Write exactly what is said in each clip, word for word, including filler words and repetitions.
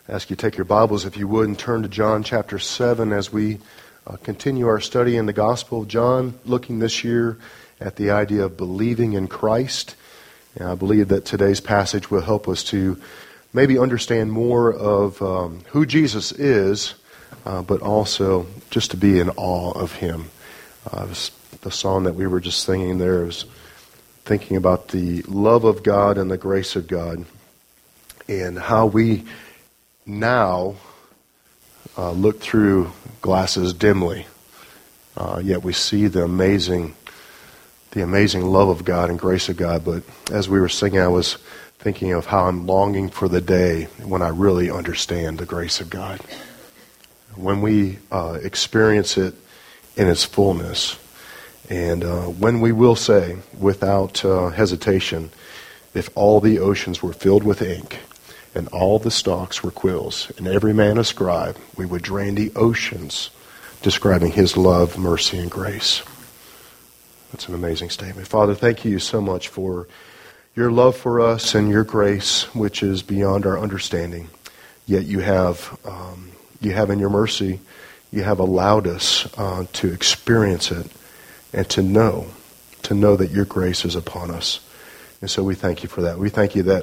I ask you to take your Bibles, if you would, and turn to John chapter seven as we uh, continue our study in the Gospel of John, looking this year at the idea of believing in Christ. And I believe that today's passage will help us to maybe understand more of um, who Jesus is, uh, but also just to be in awe of Him. Uh, the song that we were just singing there was thinking about the love of God and the grace of God, and how we now uh, look through glasses dimly, uh, yet we see the amazing, the amazing love of God and grace of God. But as we were singing, I was thinking of how I'm longing for the day when I really understand the grace of God, when we uh, experience it in its fullness, and uh, when we will say, without uh, hesitation, if all the oceans were filled with ink, and all the stalks were quills, and every man a scribe, we would drain the oceans, describing His love, mercy, and grace. That's an amazing statement. Father, thank you so much for your love for us and your grace, which is beyond our understanding. Yet you have, um, you have in your mercy, you have allowed us uh, to experience it and to know, to know that your grace is upon us. And so we thank you for that. We thank you that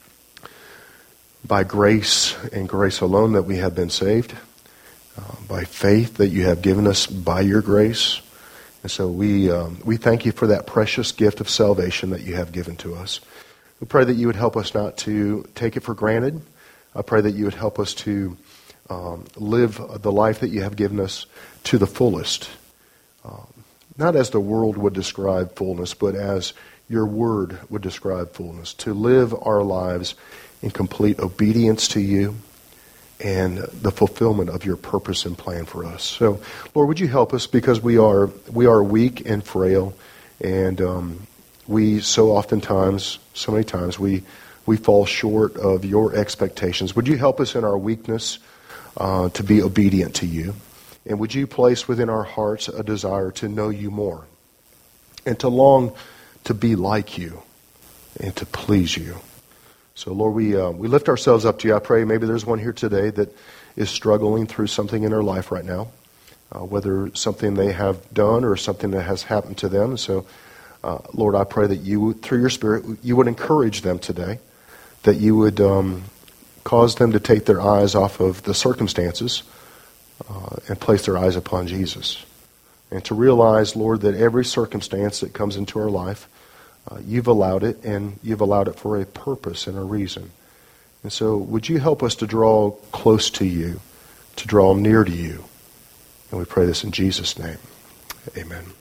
by grace and grace alone that we have been saved, uh, by faith that you have given us by your grace. And so we um, we thank you for that precious gift of salvation that you have given to us. We pray that you would help us not to take it for granted. I pray that you would help us to um, live the life that you have given us to the fullest. Um, not as the world would describe fullness, but as your word would describe fullness. To live our lives in complete obedience to you and the fulfillment of your purpose and plan for us. So, Lord, would you help us, because we are we are weak and frail, and um, we so oftentimes, so many times, we we fall short of your expectations. Would you help us in our weakness uh, to be obedient to you? And would you place within our hearts a desire to know you more and to long to be like you and to please you? So, Lord, we uh, we lift ourselves up to you. I pray maybe there's one here today that is struggling through something in their life right now, uh, whether something they have done or something that has happened to them. So, uh, Lord, I pray that you, through your Spirit, you would encourage them today, that you would um, cause them to take their eyes off of the circumstances uh, and place their eyes upon Jesus. And to realize, Lord, that every circumstance that comes into our life, Uh, you've allowed it, and you've allowed it for a purpose and a reason. And so would you help us to draw close to you, to draw near to you? And we pray this in Jesus' name. Amen.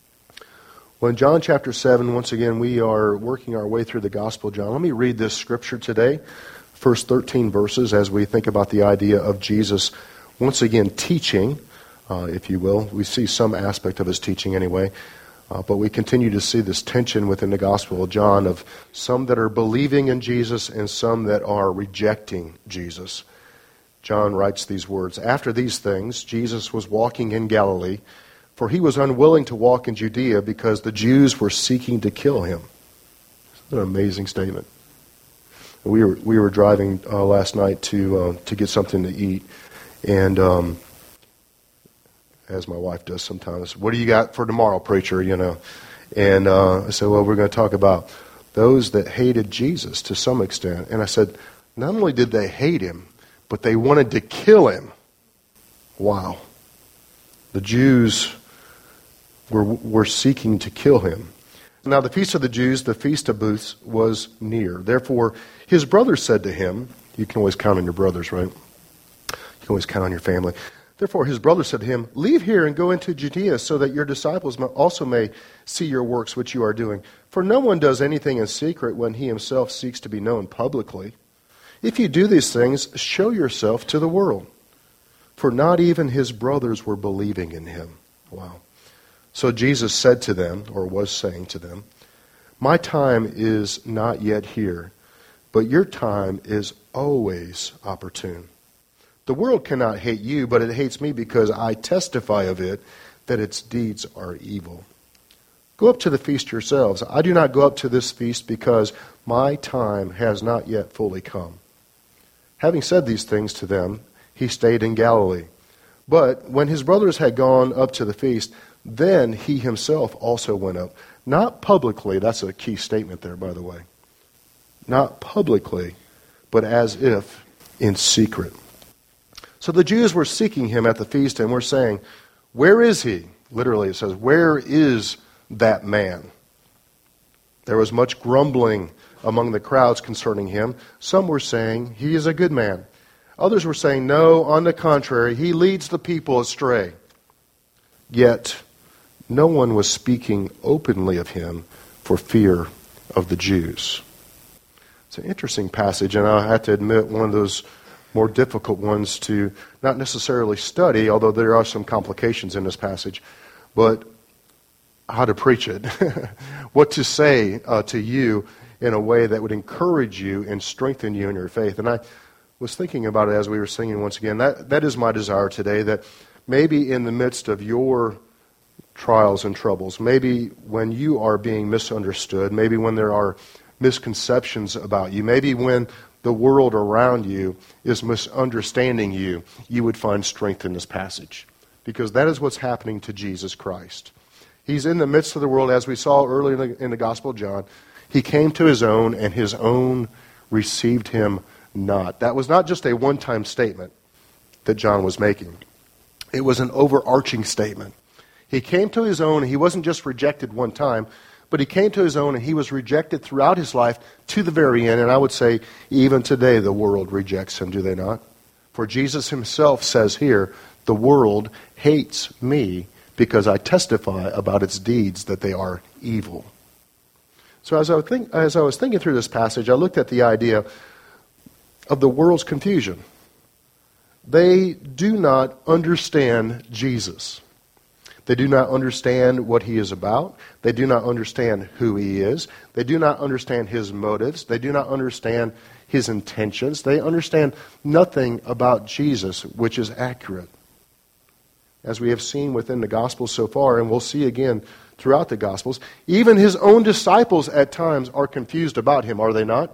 Well, in John chapter seven, once again, we are working our way through the Gospel of John. Let me read this scripture today, first thirteen verses, as we think about the idea of Jesus once again teaching, uh, if you will. We see some aspect of his teaching anyway. Uh, but we continue to see this tension within the Gospel of John of some that are believing in Jesus and some that are rejecting Jesus. John writes these words, "After these things, Jesus was walking in Galilee, for he was unwilling to walk in Judea because the Jews were seeking to kill him." An amazing statement. We were we were driving uh, last night to uh, to get something to eat, and um, as my wife does sometimes, "What do you got for tomorrow, preacher?" You know, and uh, I said, "Well, we're going to talk about those that hated Jesus to some extent." And I said, not only did they hate him, but they wanted to kill him. Wow. The Jews were were seeking to kill him. Now, the feast of the Jews, the Feast of Booths, was near. Therefore, his brothers said to him, you can always count on your brothers, right? You can always count on your family. Therefore, his brothers said to him, "Leave here and go into Judea, so that your disciples also may see your works which you are doing. For no one does anything in secret when he himself seeks to be known publicly. If you do these things, show yourself to the world." For not even his brothers were believing in him. Wow. So Jesus said to them, or was saying to them, "My time is not yet here, but your time is always opportune. The world cannot hate you, but it hates me because I testify of it that its deeds are evil. Go up to the feast yourselves. I do not go up to this feast because my time has not yet fully come. Having said these things to them, he stayed in Galilee. But when his brothers had gone up to the feast, then he himself also went up. Not publicly, that's a key statement there, by the way. Not publicly, but as if in secret. So the Jews were seeking him at the feast and were saying, "Where is he?" Literally it says, "Where is that man?" There was much grumbling among the crowds concerning him. Some were saying, "He is a good man." Others were saying, "No, on the contrary, he leads the people astray." Yet no one was speaking openly of him for fear of the Jews. It's an interesting passage, and I have to admit, one of those more difficult ones to not necessarily study, although there are some complications in this passage, but how to preach it, what to say uh, to you in a way that would encourage you and strengthen you in your faith. And I was thinking about it as we were singing once again. That that is my desire today, that maybe in the midst of your trials and troubles, maybe when you are being misunderstood, maybe when there are misconceptions about you, maybe when the world around you is misunderstanding you, you would find strength in this passage. Because that is what's happening to Jesus Christ. He's in the midst of the world, as we saw earlier in the, in the Gospel of John. He came to his own, and his own received him not. That was not just a one-time statement that John was making. It was an overarching statement. He came to his own, and he wasn't just rejected one time, but he came to his own, and he was rejected throughout his life to the very end. And I would say even today the world rejects him, do they not? For Jesus himself says here, "The world hates me because I testify about its deeds that they are evil." So as I, think, as I was thinking through this passage, I looked at the idea of the world's confusion. They do not understand Jesus. They do not understand what he is about. They do not understand who he is. They do not understand his motives. They do not understand his intentions. They understand nothing about Jesus, which is accurate. As we have seen within the Gospels so far, and we'll see again throughout the Gospels, even his own disciples at times are confused about him, are they not?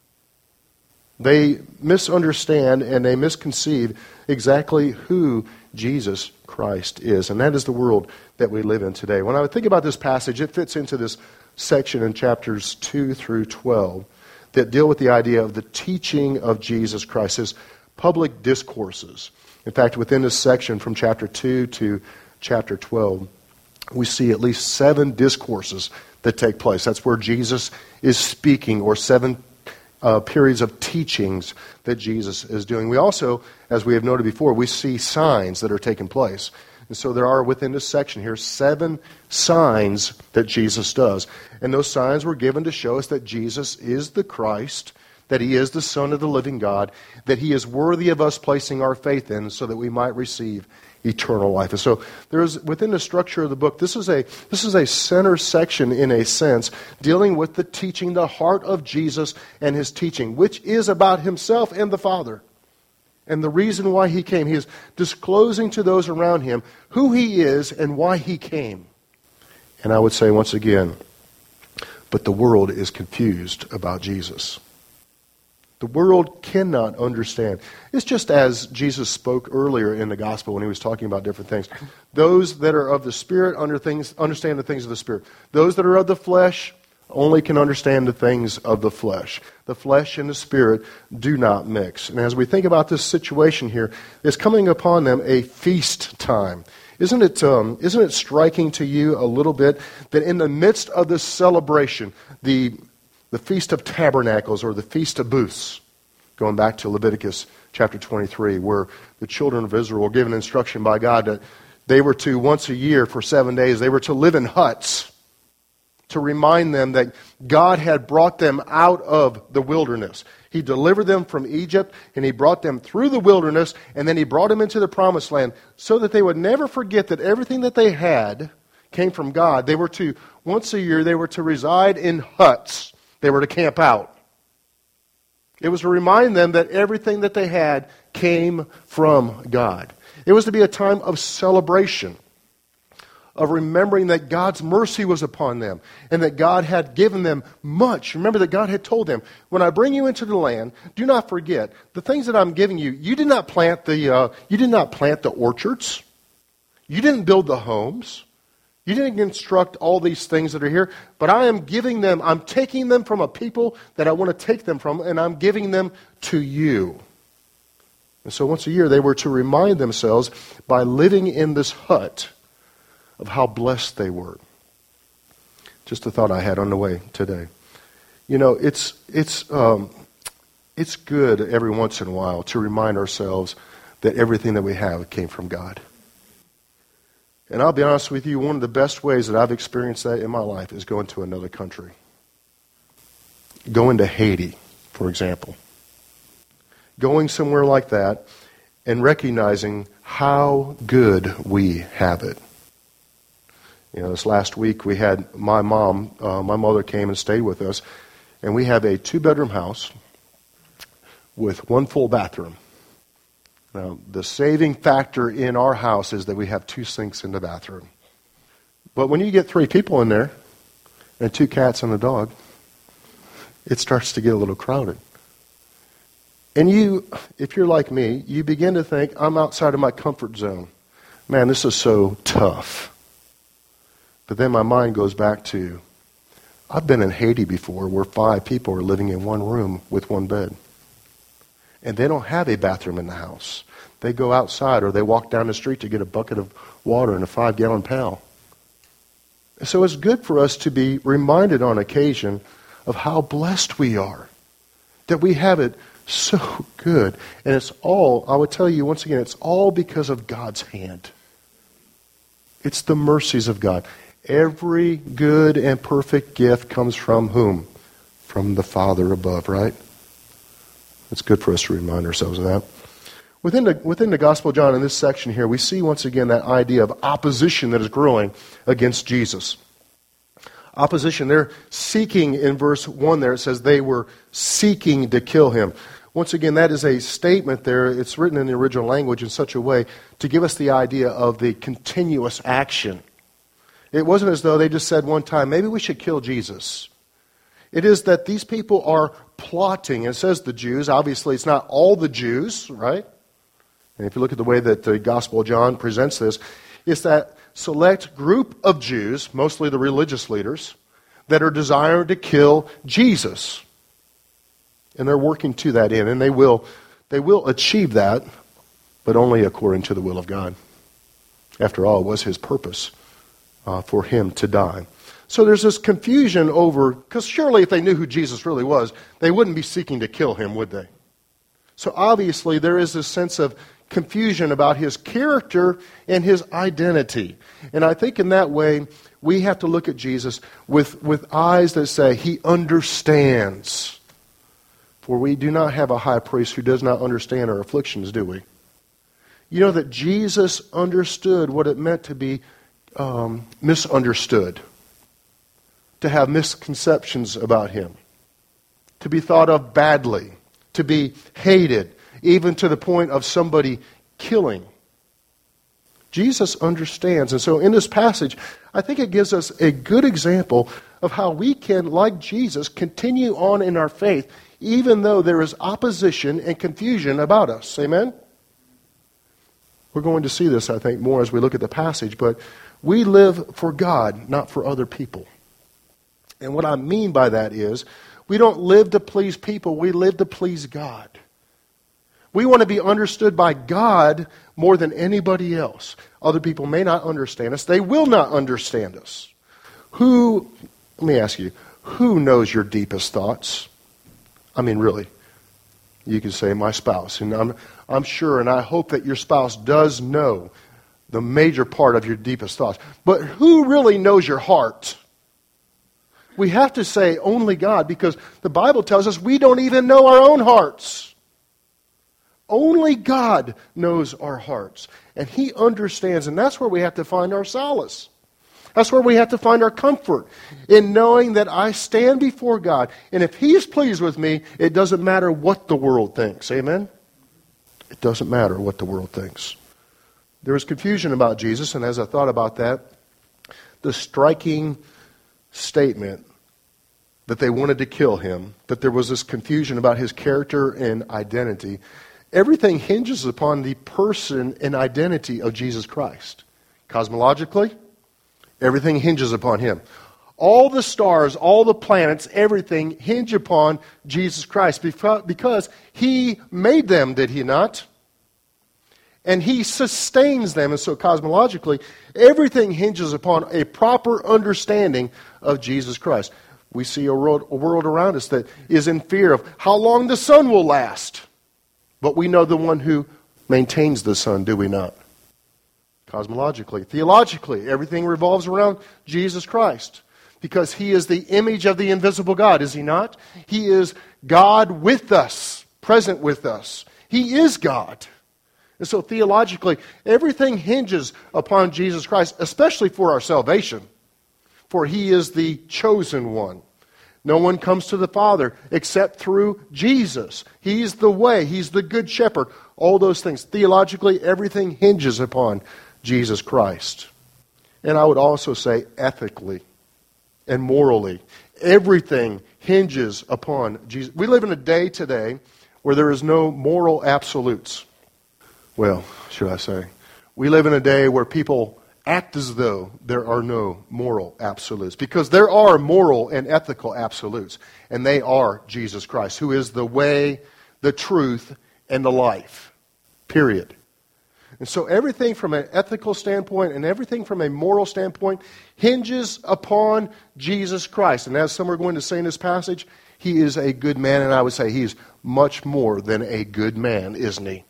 They misunderstand and they misconceive exactly who Jesus Christ is. And that is the world that we live in today. When I would think about this passage, it fits into this section in chapters two through twelve that deal with the idea of the teaching of Jesus Christ, his public discourses. In fact, within this section from chapter two to chapter twelve, we see at least seven discourses that take place. That's where Jesus is speaking, or seven Uh, periods of teachings that Jesus is doing. We also, as we have noted before, we see signs that are taking place. And so there are within this section here seven signs that Jesus does. And those signs were given to show us that Jesus is the Christ, that he is the Son of the living God, that he is worthy of us placing our faith in so that we might receive eternal life. And so there's, within the structure of the book, this is a this is a center section in a sense, dealing with the teaching, the heart of Jesus and his teaching, which is about himself and the Father. And the reason why he came. He is disclosing to those around him who he is and why he came. And I would say once again, but the world is confused about Jesus. The world cannot understand. It's just as Jesus spoke earlier in the gospel when he was talking about different things. Those that are of the Spirit under things, understand the things of the Spirit. Those that are of the flesh only can understand the things of the flesh. The flesh and the Spirit do not mix. And as we think about this situation here, it's coming upon them a feast time. Isn't it, um, isn't it striking to you a little bit that in the midst of this celebration, the The Feast of Tabernacles, or the Feast of Booths, going back to Leviticus chapter twenty-three, where the children of Israel were given instruction by God that they were to, once a year for seven days, they were to live in huts to remind them that God had brought them out of the wilderness. He delivered them from Egypt, and he brought them through the wilderness, and then he brought them into the promised land so that they would never forget that everything that they had came from God. They were to, once a year, they were to reside in huts. They were to camp out. It was to remind them that everything that they had came from God. It was to be a time of celebration, of remembering that God's mercy was upon them and that God had given them much. Remember that God had told them, when I bring you into the land, do not forget the things that I'm giving you. You did not plant the, uh, you did not plant the orchards. You didn't build the homes. You didn't construct all these things that are here, but I am giving them, I'm taking them from a people that I want to take them from, and I'm giving them to you. And so once a year, they were to remind themselves by living in this hut of how blessed they were. Just a thought I had on the way today. You know, it's it's um, it's good every once in a while to remind ourselves that everything that we have came from God. And I'll be honest with you, one of the best ways that I've experienced that in my life is going to another country. Going to Haiti, for example. Going somewhere like that and recognizing how good we have it. You know, this last week we had my mom, uh, my mother came and stayed with us, and we have a two-bedroom house with one full bathroom. Now, the saving factor in our house is that we have two sinks in the bathroom. But when you get three people in there, and two cats and a dog, it starts to get a little crowded. And you, if you're like me, you begin to think, I'm outside of my comfort zone. Man, this is so tough. But then my mind goes back to, I've been in Haiti before where five people are living in one room with one bed. And they don't have a bathroom in the house. They go outside or they walk down the street to get a bucket of water in a five-gallon pail. So it's good for us to be reminded on occasion of how blessed we are. That we have it so good. And it's all, I would tell you once again, it's all because of God's hand. It's the mercies of God. Every good and perfect gift comes from whom? From the Father above, right? It's good for us to remind ourselves of that. Within the, within the Gospel of John, in this section here, we see once again that idea of opposition that is growing against Jesus. Opposition, they're seeking, in verse one there, it says they were seeking to kill him. Once again, that is a statement there. It's written in the original language in such a way to give us the idea of the continuous action. It wasn't as though they just said one time, maybe we should kill Jesus. It is that these people are plotting. It says the Jews. Obviously, it's not all the Jews, right? And if you look at the way that the Gospel of John presents this, it's that select group of Jews, mostly the religious leaders, that are desiring to kill Jesus. And they're working to that end. And they will, they will achieve that, but only according to the will of God. After all, it was his purpose uh, for him to die. So there's this confusion over, because surely if they knew who Jesus really was, they wouldn't be seeking to kill him, would they? So obviously there is this sense of confusion about his character and his identity. And I think in that way, we have to look at Jesus with, with eyes that say, he understands. For we do not have a high priest who does not understand our afflictions, do we? You know that Jesus understood what it meant to be um, misunderstood. To have misconceptions about him, to be thought of badly, to be hated, even to the point of somebody killing. Jesus understands. And so in this passage, I think it gives us a good example of how we can, like Jesus, continue on in our faith, even though there is opposition and confusion about us. Amen? We're going to see this, I think, more as we look at the passage, but we live for God, not for other people. And what I mean by that is, we don't live to please people, we live to please God. We want to be understood by God more than anybody else. Other people may not understand us. They will not understand us. Who, let me ask you, who knows your deepest thoughts? I mean, really. You can say, my spouse. And I'm, I'm sure and I hope that your spouse does know the major part of your deepest thoughts. But who really knows your heart? We have to say only God, because the Bible tells us we don't even know our own hearts. Only God knows our hearts. And he understands, and that's where we have to find our solace. That's where we have to find our comfort, in knowing that I stand before God. And if he is pleased with me, it doesn't matter what the world thinks. Amen? It doesn't matter what the world thinks. There was confusion about Jesus, and as I thought about that, the striking statement that they wanted to kill him, that there was this confusion about his character and identity, everything hinges upon the person and identity of Jesus Christ. Cosmologically, everything hinges upon him. All the stars, all the planets, everything hinge upon Jesus Christ because he made them, did he not? And he sustains them. And so cosmologically, everything hinges upon a proper understanding of Jesus Christ. We see a world, a world around us that is in fear of how long the sun will last. But we know the one who maintains the sun, do we not? Cosmologically. Theologically, everything revolves around Jesus Christ. Because he is the image of the invisible God, is he not? He is God with us, present with us. He is God. And so theologically, everything hinges upon Jesus Christ, especially for our salvation. For he is the chosen one. No one comes to the Father except through Jesus. He's the way. He's the good shepherd. All those things. Theologically, everything hinges upon Jesus Christ. And I would also say ethically and morally, everything hinges upon Jesus. We live in a day today where there is no moral absolutes. Well, should I say, we live in a day where people act as though there are no moral absolutes. Because there are moral and ethical absolutes. And they are Jesus Christ, who is the way, the truth, and the life. Period. And so everything from an ethical standpoint and everything from a moral standpoint hinges upon Jesus Christ. And as some are going to say in this passage, he is a good man. And I would say he's much more than a good man, isn't he?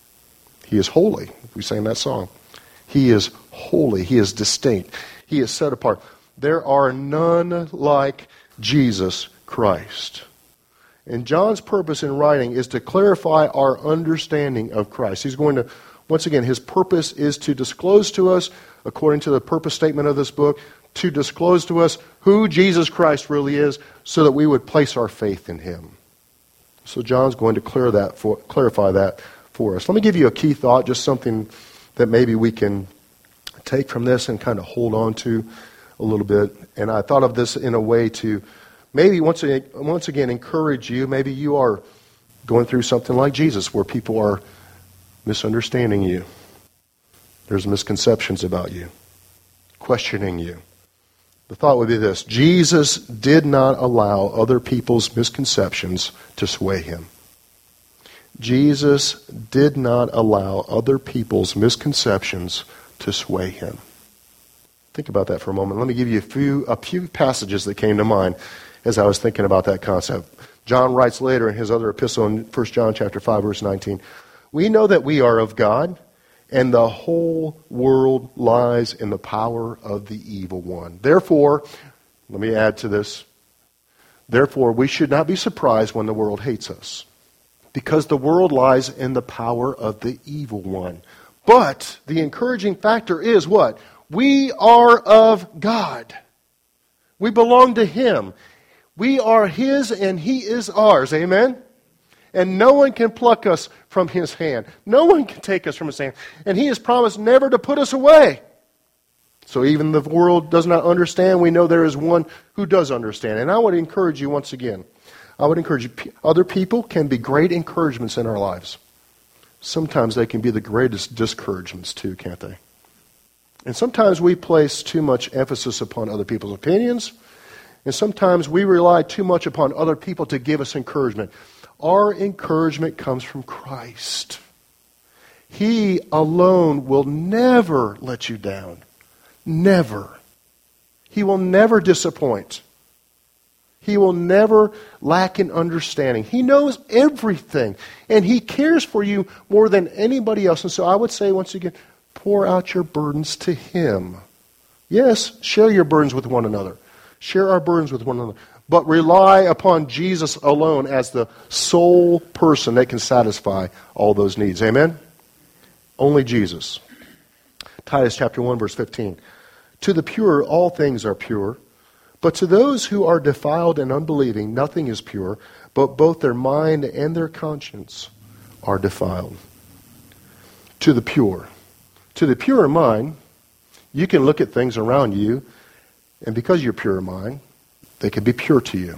He is holy. We sang that song. He is holy. He is distinct. He is set apart. There are none like Jesus Christ. And John's purpose in writing is to clarify our understanding of Christ. He's going to, once again, his purpose is to disclose to us, according to the purpose statement of this book, to disclose to us who Jesus Christ really is so that we would place our faith in him. So John's going to clear that for, clarify that for us. Let me give you a key thought, just something that maybe we can take from this and kind of hold on to a little bit. And I thought of this in a way to maybe once again, once again encourage you. Maybe you are going through something like Jesus where people are misunderstanding you. There's misconceptions about you, questioning you. The thought would be this: Jesus did not allow other people's misconceptions to sway him. Jesus did not allow other people's misconceptions to sway him. Think about that for a moment. Let me give you a few a few passages that came to mind as I was thinking about that concept. John writes later in his other epistle in First John chapter five, verse nineteen, "We know that we are of God, and the whole world lies in the power of the evil one. Therefore," let me add to this, "therefore we should not be surprised when the world hates us, because the world lies in the power of the evil one. But the encouraging factor is what? We are of God. We belong to him. We are his and he is ours." Amen? And no one can pluck us from his hand. No one can take us from his hand. And he has promised never to put us away. So even the world does not understand, we know there is one who does understand. And I would encourage you once again, I would encourage you, other people can be great encouragements in our lives. Sometimes they can be the greatest discouragements too, can't they? And sometimes we place too much emphasis upon other people's opinions. And sometimes we rely too much upon other people to give us encouragement. Our encouragement comes from Christ. He alone will never let you down. Never. He will never disappoint. He will never lack in understanding. He knows everything. And he cares for you more than anybody else. And so I would say once again, pour out your burdens to him. Yes, share your burdens with one another. Share our burdens with one another. But rely upon Jesus alone as the sole person that can satisfy all those needs. Amen? Only Jesus. Titus chapter one, verse fifteen. "To the pure all things are pure, but to those who are defiled and unbelieving nothing is pure, but both their mind and their conscience are defiled." To the pure. To the pure in mind, you can look at things around you And because you're pure in mind, they can be pure to you.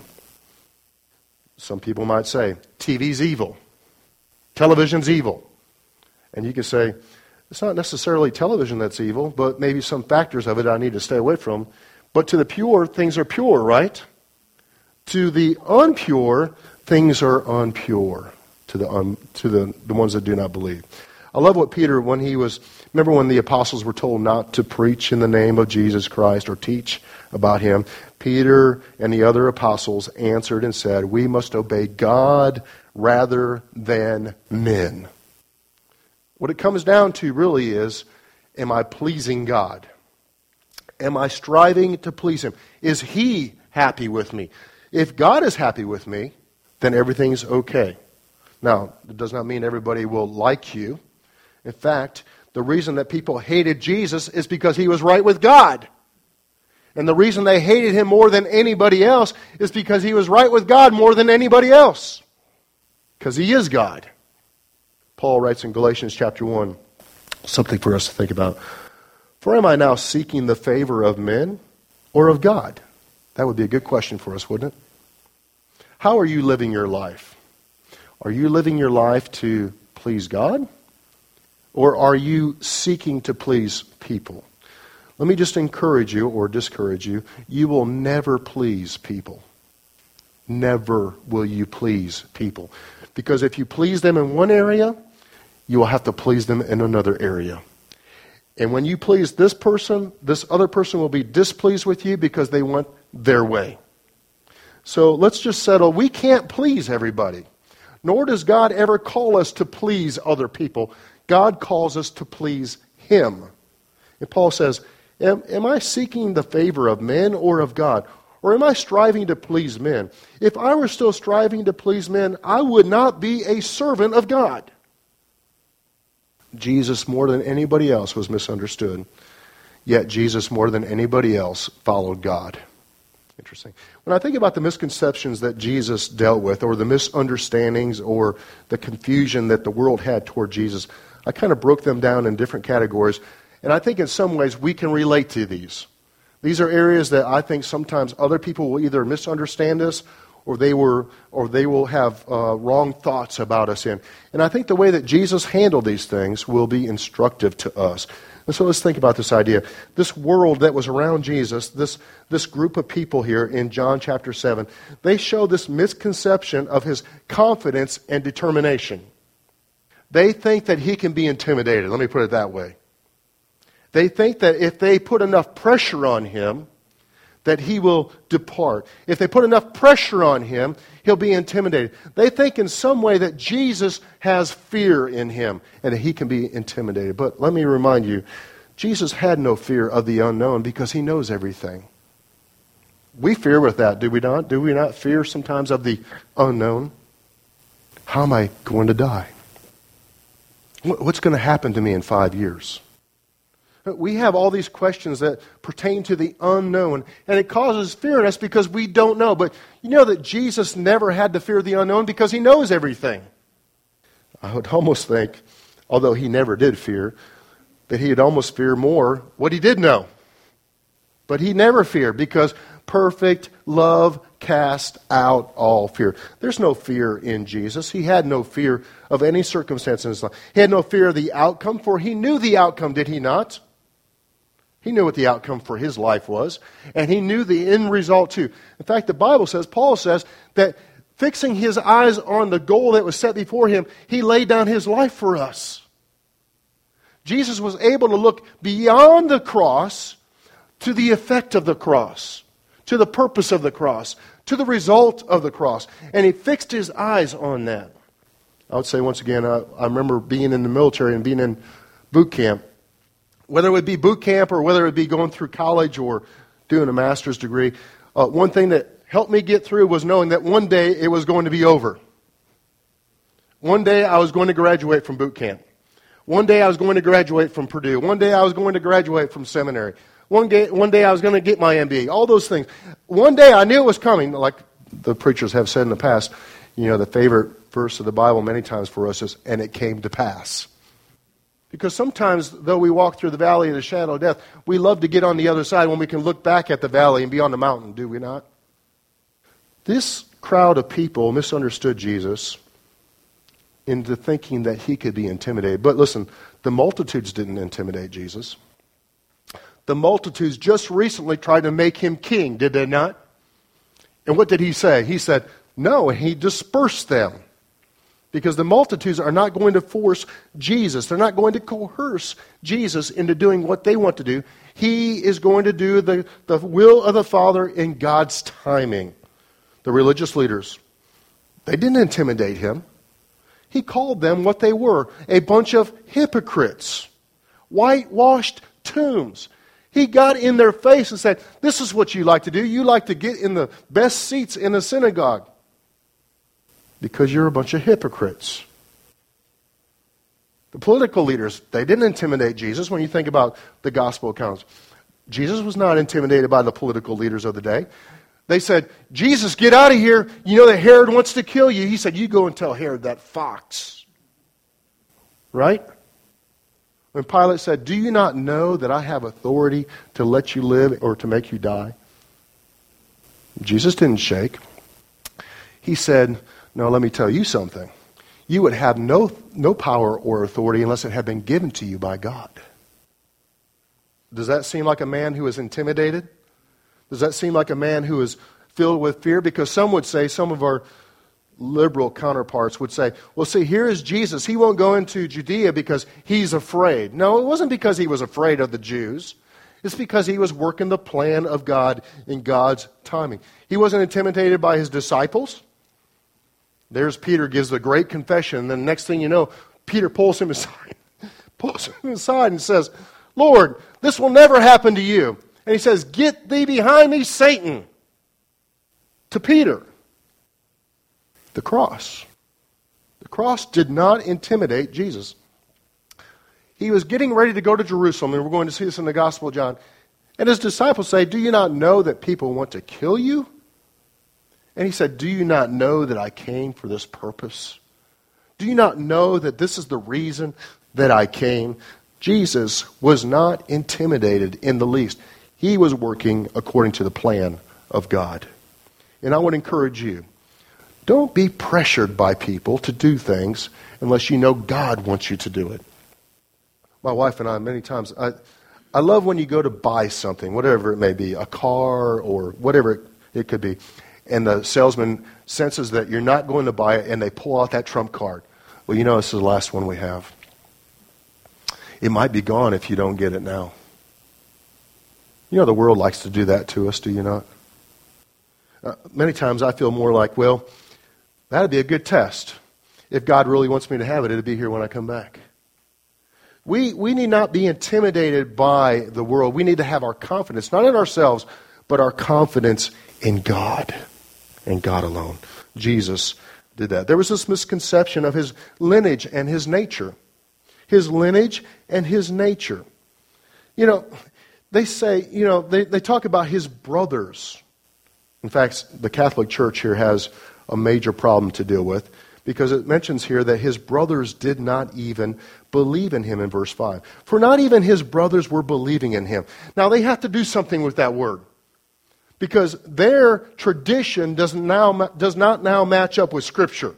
Some people might say, T V's evil. Television's evil. And you can say, it's not necessarily television that's evil, but maybe some factors of it I need to stay away from. But to the pure, things are pure, right? To the unpure, things are unpure. To the un, to the, the ones that do not believe. I love what Peter, when he was, remember when the apostles were told not to preach in the name of Jesus Christ or teach about him, Peter and the other apostles answered and said, we must obey God rather than men. What it comes down to really is, am I pleasing God? Am I striving to please him? Is he happy with me? If God is happy with me, then everything's okay. Now, it does not mean everybody will like you. In fact, the reason that people hated Jesus is because he was right with God. And the reason they hated him more than anybody else is because he was right with God more than anybody else. Because he is God. Paul writes in Galatians chapter one, something for us to think about. For am I now seeking the favor of men or of God? That would be a good question for us, wouldn't it? How are you living your life? Are you living your life to please God? Or are you seeking to please people? Let me just encourage you or discourage you. You will never please people. Never will you please people. Because if you please them in one area, you will have to please them in another area. And when you please this person, this other person will be displeased with you because they want their way. So let's just settle, we can't please everybody. Nor does God ever call us to please other people. God calls us to please him. And Paul says, am, am I seeking the favor of men or of God? Or am I striving to please men? If I were still striving to please men, I would not be a servant of God. Jesus, more than anybody else, was misunderstood. Yet Jesus, more than anybody else, followed God. Interesting. When I think about the misconceptions that Jesus dealt with, or the misunderstandings, or the confusion that the world had toward Jesus, I kind of broke them down in different categories. And I think in some ways we can relate to these. These are areas that I think sometimes other people will either misunderstand us, or they were, or they will have uh, wrong thoughts about us in. And I think the way that Jesus handled these things will be instructive to us. And so let's think about this idea. This world that was around Jesus, this, this group of people here in John chapter seven, they show this misconception of his confidence and determination. They think that he can be intimidated. Let me put it that way. They think that if they put enough pressure on him, that he will depart. If they put enough pressure on him, he'll be intimidated. They think in some way that Jesus has fear in him and that he can be intimidated. But let me remind you, Jesus had no fear of the unknown because he knows everything. We fear with that, do we not? Do we not fear sometimes of the unknown? How am I going to die? What's going to happen to me in five years? We have all these questions that pertain to the unknown, and it causes fear in us because we don't know. But you know that Jesus never had to fear the unknown because he knows everything. I would almost think, although he never did fear, that he'd almost fear more what he did know. But he never feared because perfect love casts out all fear. There's no fear in Jesus. He had no fear of any circumstance in his life. He had no fear of the outcome, for he knew the outcome, did he not? He knew what the outcome for his life was, and he knew the end result too. In fact, the Bible says, Paul says, that fixing his eyes on the goal that was set before him, he laid down his life for us. Jesus was able to look beyond the cross to the effect of the cross, to the purpose of the cross, to the result of the cross, and he fixed his eyes on that. I would say once again, I, I remember being in the military and being in boot camp. Whether it would be boot camp or whether it would be going through college or doing a master's degree, uh, one thing that helped me get through was knowing that one day it was going to be over. One day I was going to graduate from boot camp. One day I was going to graduate from Purdue. One day I was going to graduate from seminary. One day, one day I was going to get my M B A. All those things. One day I knew it was coming. Like the preachers have said in the past, you know, the favorite verse of the Bible many times for us is, and it came to pass. Because sometimes, though we walk through the valley of the shadow of death, we love to get on the other side when we can look back at the valley and be on the mountain, do we not? This crowd of people misunderstood Jesus into thinking that he could be intimidated. But listen, the multitudes didn't intimidate Jesus. The multitudes just recently tried to make him king, did they not? And what did he say? He said, no, and he dispersed them. Because the multitudes are not going to force Jesus. They're not going to coerce Jesus into doing what they want to do. He is going to do the, the will of the Father in God's timing. The religious leaders, they didn't intimidate him. He called them what they were, a bunch of hypocrites, whitewashed tombs. He got in their face and said, this is what you like to do. You like to get in the best seats in the synagogue because you're a bunch of hypocrites. The political leaders, they didn't intimidate Jesus. When you think about the gospel accounts, Jesus was not intimidated by the political leaders of the day. They said, Jesus, get out of here. You know that Herod wants to kill you. He said, you go and tell Herod that fox. Right? When Pilate said, do you not know that I have authority to let you live or to make you die? Jesus didn't shake. He said, no, let me tell you something. You would have no, no power or authority unless it had been given to you by God. Does that seem like a man who is intimidated? Does that seem like a man who is filled with fear? Because some would say, some of our liberal counterparts would say, well, see, here is Jesus. He won't go into Judea because he's afraid. No, it wasn't because he was afraid of the Jews. It's because he was working the plan of God in God's timing. He wasn't intimidated by his disciples. There's Peter gives the great confession. And then next thing you know, Peter pulls him aside, pulls him aside and says, Lord, this will never happen to you. And he says, get thee behind me, Satan, to Peter. The cross. The cross did not intimidate Jesus. He was getting ready to go to Jerusalem, and we're going to see this in the Gospel of John. And his disciples say, do you not know that people want to kill you? And he said, do you not know that I came for this purpose? Do you not know that this is the reason that I came? Jesus was not intimidated in the least. He was working according to the plan of God. And I would encourage you, don't be pressured by people to do things unless you know God wants you to do it. My wife and I, many times, I, I love when you go to buy something, whatever it may be, a car or whatever it, it could be, and the salesman senses that you're not going to buy it, and they pull out that trump card. Well, you know, this is the last one we have. It might be gone if you don't get it now. You know, the world likes to do that to us, do you not? Uh, many times I feel more like, well, that'd be a good test. If God really wants me to have it, it'll be here when I come back. We, we need not be intimidated by the world. We need to have our confidence, not in ourselves, but our confidence in God and God alone. Jesus did that. There was this misconception of his lineage and his nature. His lineage and his nature. You know, they say, you know, they, they talk about his brothers. In fact, the Catholic Church here has a major problem to deal with because it mentions here that his brothers did not even believe in him in verse five. For not even his brothers were believing in him. Now, they have to do something with that word because their tradition does, now, does not now match up with Scripture.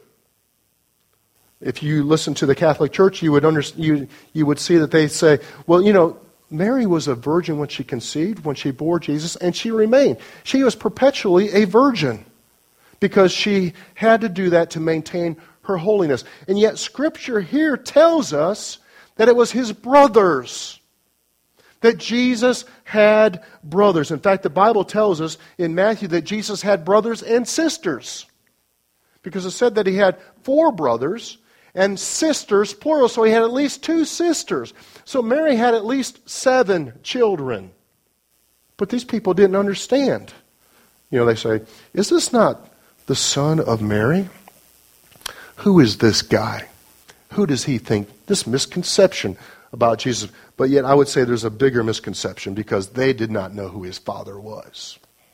If you listen to the Catholic Church, you would, under, you, you would see that they say, well, you know, Mary was a virgin when she conceived, when she bore Jesus, and she remained. She was perpetually a virgin because she had to do that to maintain her holiness. And yet Scripture here tells us that it was his brothers, that Jesus had brothers. In fact, the Bible tells us in Matthew that Jesus had brothers and sisters because it said that he had four brothers and sisters, plural, so he had at least two sisters. So Mary had at least seven children. But these people didn't understand. You know, they say, is this not the son of Mary? Who is this guy? Who does he think? This misconception about Jesus. But yet I would say there's a bigger misconception because they did not know who his father was.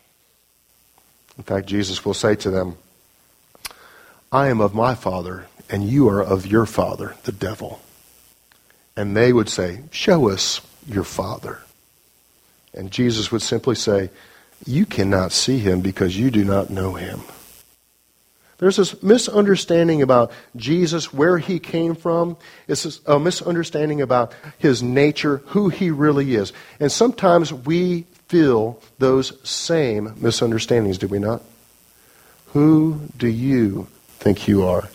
In fact, Jesus will say to them, I am of my father, and you are of your father, the devil. And they would say, show us your Father. And Jesus would simply say, you cannot see him because you do not know him. There's this misunderstanding about Jesus, where he came from. It's a misunderstanding about his nature, who he really is. And sometimes we feel those same misunderstandings, do we not? Who do you think you are?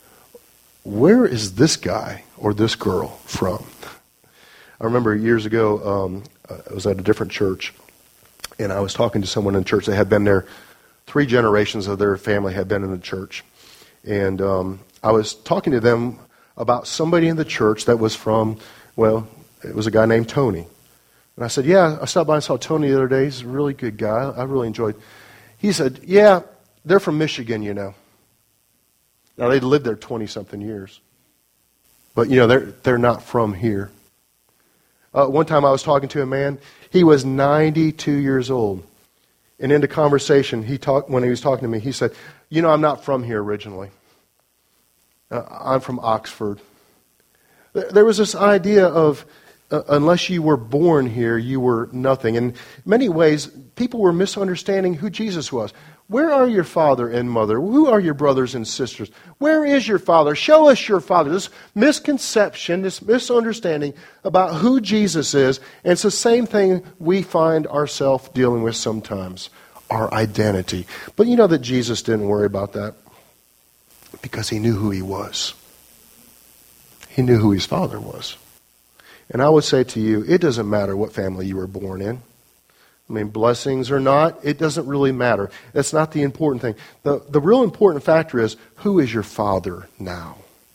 Where is this guy or this girl from? I remember years ago, um, I was at a different church, and I was talking to someone in church that had been there. Three generations of their family had been in the church. And um, I was talking to them about somebody in the church that was from, well, it was a guy named Tony. And I said, yeah, I stopped by and saw Tony the other day. He's a really good guy. I really enjoyed. He said, yeah, they're from Michigan, you know. Now, they'd lived there twenty-something years. But, you know, they're, they're not from here. Uh, one time I was talking to a man. He was ninety-two years old. And in the conversation, he talked when he was talking to me, he said, you know, I'm not from here originally. Uh, I'm from Oxford. There was this idea of uh, unless you were born here, you were nothing. In many ways, people were misunderstanding who Jesus was. Where are your father and mother? Who are your brothers and sisters? Where is your father? Show us your father. This misconception, this misunderstanding about who Jesus is, and it's the same thing we find ourselves dealing with sometimes, our identity. But you know that Jesus didn't worry about that because he knew who he was. He knew who his father was. And I would say to you, it doesn't matter what family you were born in. I mean, blessings or not, it doesn't really matter. That's not the important thing. The, the real important factor is, who is your father now?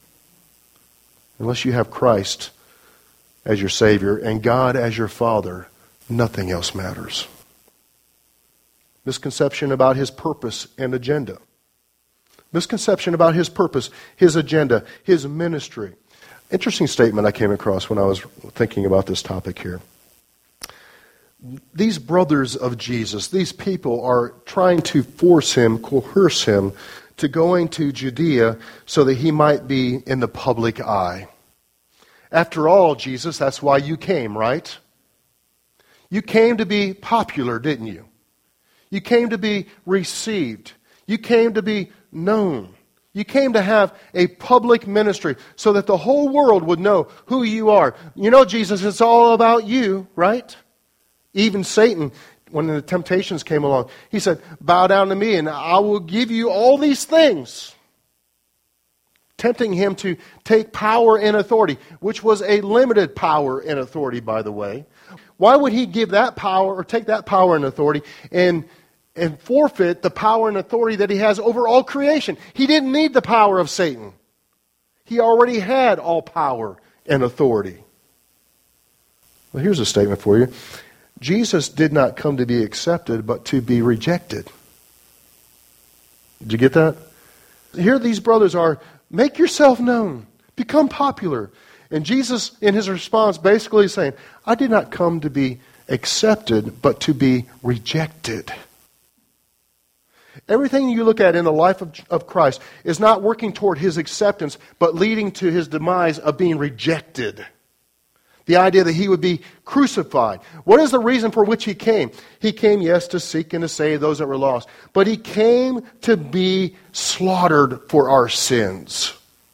Unless you have Christ as your Savior and God as your Father, nothing else matters. Misconception about his purpose and agenda. Misconception about his purpose, his agenda, his ministry. Interesting statement I came across when I was thinking about this topic here. These brothers of Jesus, these people are trying to force him, coerce him to going to Judea so that he might be in the public eye. After all, Jesus, that's why you came, right? You came to be popular, didn't you? You came to be received. You came to be known. You came to have a public ministry so that the whole world would know who you are. You know, Jesus, it's all about you, right? Even Satan, when the temptations came along, he said, bow down to me and I will give you all these things. Tempting him to take power and authority, which was a limited power and authority, by the way. Why would he give that power or take that power and authority and, and forfeit the power and authority that he has over all creation? He didn't need the power of Satan. He already had all power and authority. Well, here's a statement for you. Jesus did not come to be accepted, but to be rejected. Did you get that? Here these brothers are, make yourself known, become popular. And Jesus, in his response, basically is saying, I did not come to be accepted, but to be rejected. Everything you look at in the life of, of Christ is not working toward his acceptance, but leading to his demise of being rejected. The idea that he would be crucified. What is the reason for which he came? He came, yes, to seek and to save those that were lost. But he came to be slaughtered for our sins.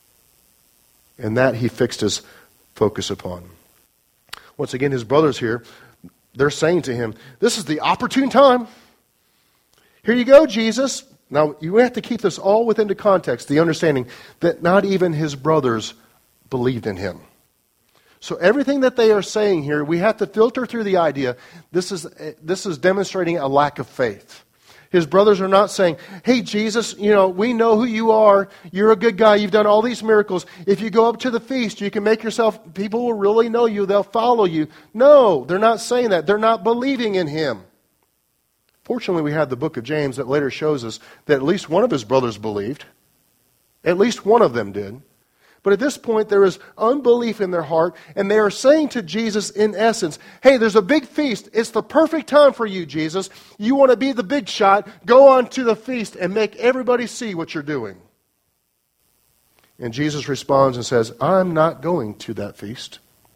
And that he fixed his focus upon. Once again, his brothers here, they're saying to him, this is the opportune time. Here you go, Jesus. Now, you have to keep this all within the context, the understanding that not even his brothers believed in him. So everything that they are saying here, we have to filter through the idea, this is, this is demonstrating a lack of faith. His brothers are not saying, hey, Jesus, you know, we know who you are. You're a good guy. You've done all these miracles. If you go up to the feast, you can make yourself, people will really know you. They'll follow you. No, they're not saying that. They're not believing in him. Fortunately, we have the book of James that later shows us that at least one of his brothers believed. At least one of them did. But at this point, there is unbelief in their heart, and they are saying to Jesus, in essence, hey, there's a big feast. It's the perfect time for you, Jesus. You want to be the big shot. Go on to the feast and make everybody see what you're doing. And Jesus responds and says, I'm not going to that feast.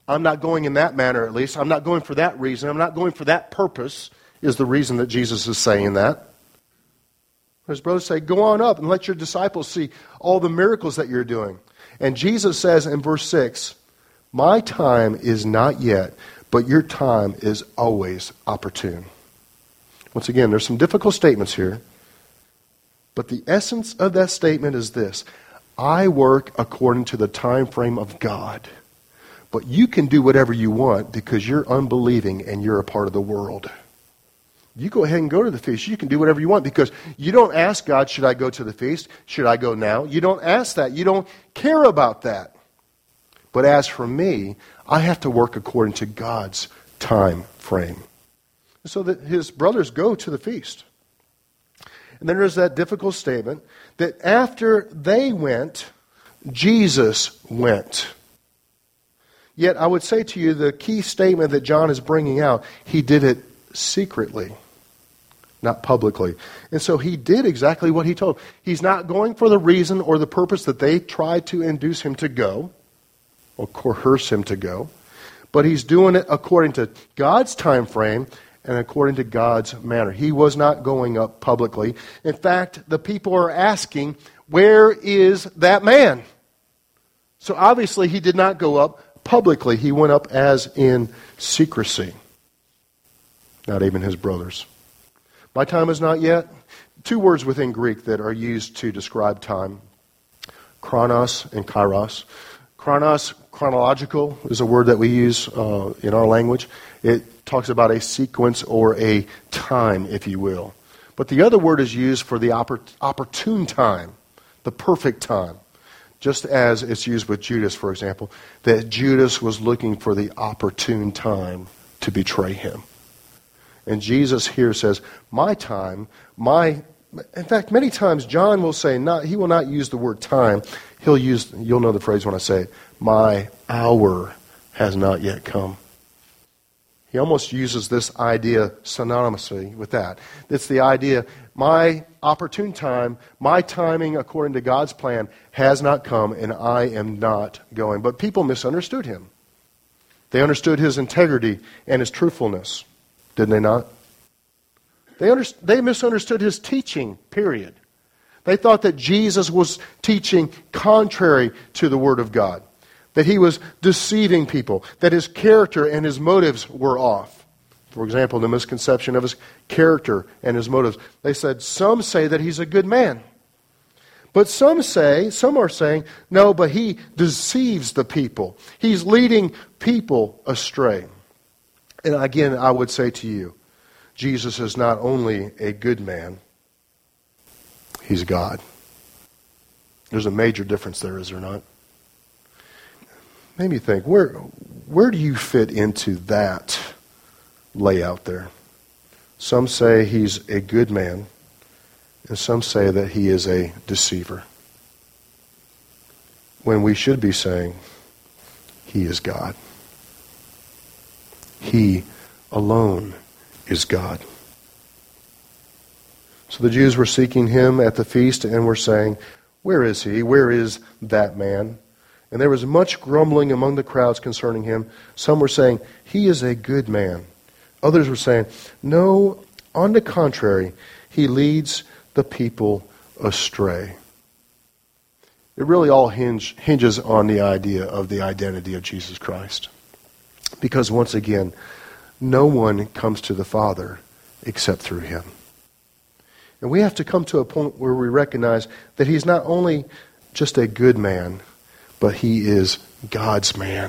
I'm not going in that manner, at least. I'm not going for that reason. I'm not going for that purpose, is the reason that Jesus is saying that. His brothers say, go on up and let your disciples see all the miracles that you're doing. And Jesus says in verse six, my time is not yet, but your time is always opportune. Once again, there's some difficult statements here. But the essence of that statement is this. I work according to the time frame of God. But you can do whatever you want because you're unbelieving and you're a part of the world. You go ahead and go to the feast. You can do whatever you want because you don't ask God, should I go to the feast? Should I go now? You don't ask that. You don't care about that. But as for me, I have to work according to God's time frame. So that his brothers go to the feast. And then there's that difficult statement that after they went, Jesus went. Yet I would say to you, the key statement that John is bringing out, he did it secretly, not publicly. And so he did exactly what he told. He's not going for the reason or the purpose that they tried to induce him to go, or coerce him to go, but he's doing it according to God's time frame and according to God's manner. He was not going up publicly. In fact, the people are asking, where is that man? So obviously he did not go up publicly. He went up as in secrecy. Not even his brothers. My time is not yet. Two words within Greek that are used to describe time. Chronos and kairos. Chronos, chronological, is a word that we use uh, in our language. It talks about a sequence or a time, if you will. But the other word is used for the oppor- opportune time, the perfect time. Just as it's used with Judas, for example, that Judas was looking for the opportune time to betray him. And Jesus here says, my time, my... In fact, many times John will say, not, he will not use the word time. He'll use, you'll know the phrase when I say it, my hour has not yet come. He almost uses this idea synonymously with that. It's the idea, my opportune time, my timing according to God's plan has not come and I am not going. But people misunderstood him. They understood his integrity and his truthfulness. Didn't they not? They, under, they misunderstood his teaching, period. They thought that Jesus was teaching contrary to the Word of God. That he was deceiving people. That his character and his motives were off. For example, the misconception of his character and his motives. They said, some say that he's a good man. But some say, some are saying, no, but he deceives the people. He's leading people astray. And again, I would say to you, Jesus is not only a good man, he's God. There's a major difference there, is there not? Made me think, where, where do you fit into that layout there? Some say he's a good man, and some say that he is a deceiver. When we should be saying, he is God. He alone is God. So the Jews were seeking him at the feast and were saying, where is he? Where is that man? And there was much grumbling among the crowds concerning him. Some were saying, he is a good man. Others were saying, no, on the contrary, he leads the people astray. It really all hinge, hinges on the idea of the identity of Jesus Christ. Because once again, no one comes to the Father except through him. And we have to come to a point where we recognize that he's not only just a good man, but he is God's man.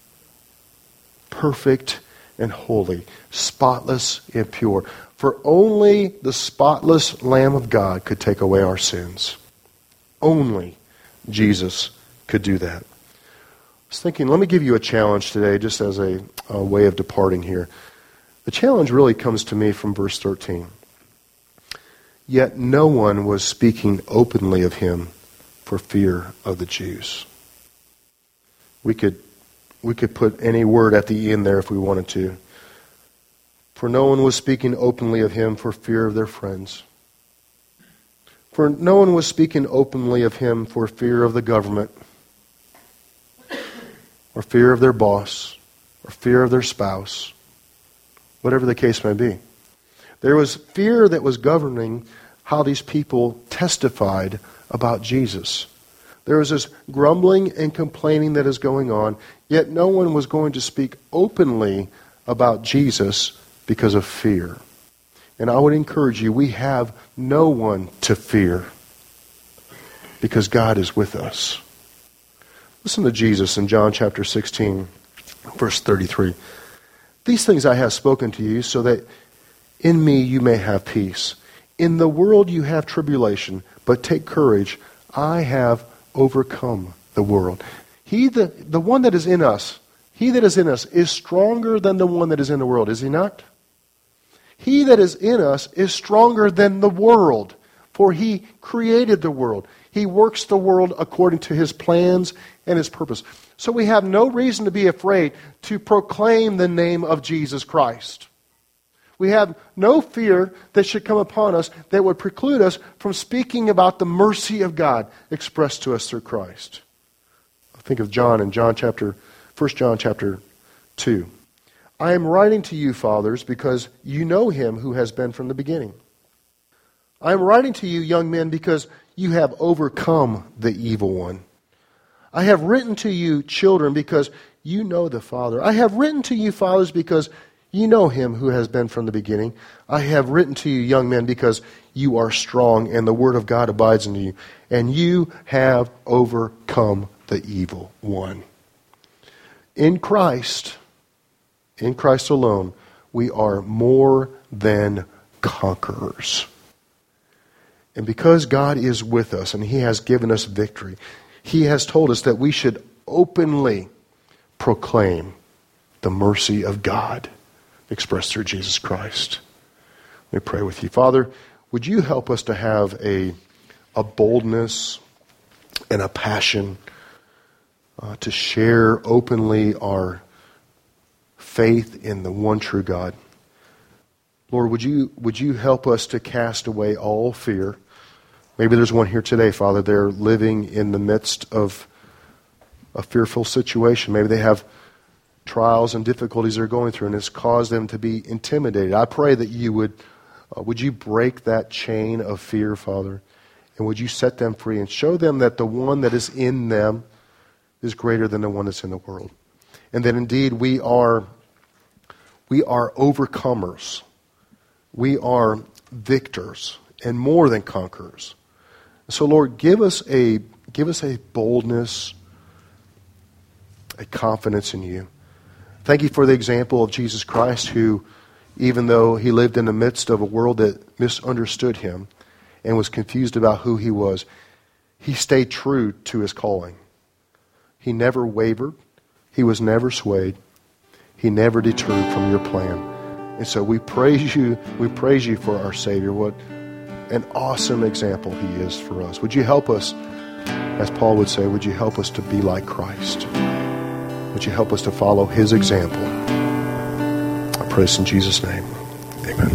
Perfect and holy, spotless and pure. For only the spotless Lamb of God could take away our sins. Only Jesus could do that. I was thinking, let me give you a challenge today, just as a, a way of departing here. The challenge really comes to me from verse thirteen. Yet no one was speaking openly of him for fear of the Jews. We could, we could put any word at the end there if we wanted to. For no one was speaking openly of him for fear of their friends. For no one was speaking openly of him for fear of the government, or fear of their boss, or fear of their spouse, whatever the case may be. There was fear that was governing how these people testified about Jesus. There was this grumbling and complaining that is going on, yet no one was going to speak openly about Jesus because of fear. And I would encourage you, we have no one to fear because God is with us. Listen to Jesus in John chapter sixteen, verse thirty-three. These things I have spoken to you so that in me you may have peace. In the world you have tribulation, but take courage. I have overcome the world. He, the, the one that is in us, he that is in us is stronger than the one that is in the world, is he not? He that is in us is stronger than the world, for he created the world. He works the world according to his plans and his purpose. So we have no reason to be afraid to proclaim the name of Jesus Christ. We have no fear that should come upon us that would preclude us from speaking about the mercy of God expressed to us through Christ. Think of John in John chapter, First John chapter two. I am writing to you, fathers, because you know him who has been from the beginning. I am writing to you, young men, because you have overcome the evil one. I have written to you, children, because you know the Father. I have written to you, fathers, because you know him who has been from the beginning. I have written to you, young men, because you are strong, and the word of God abides in you, and you have overcome the evil one. In Christ, in Christ alone, we are more than conquerors. And because God is with us, and he has given us victory, he has told us that we should openly proclaim the mercy of God expressed through Jesus Christ. Let me pray with you. Father, would you help us to have a, a boldness and a passion uh, to share openly our faith in the one true God. Lord, would you would you help us to cast away all fear? Maybe there's one here today, Father, they're living in the midst of a fearful situation. Maybe they have trials and difficulties they're going through, and it's caused them to be intimidated. I pray that you would, uh, would you break that chain of fear, Father, and would you set them free and show them that the one that is in them is greater than the one that's in the world. And that indeed we are, we are overcomers. We are victors and more than conquerors. So Lord, give us a, give us a boldness, a confidence in you. Thank you for the example of Jesus Christ, who, even though he lived in the midst of a world that misunderstood him and was confused about who he was, he stayed true to his calling. He never wavered. He was never swayed. He never deterred from your plan. And so we praise you. We praise you for our Savior. What an awesome example he is for us. Would you help us, as Paul would say, would you help us to be like Christ? Would you help us to follow his example? I pray this in Jesus' name. Amen.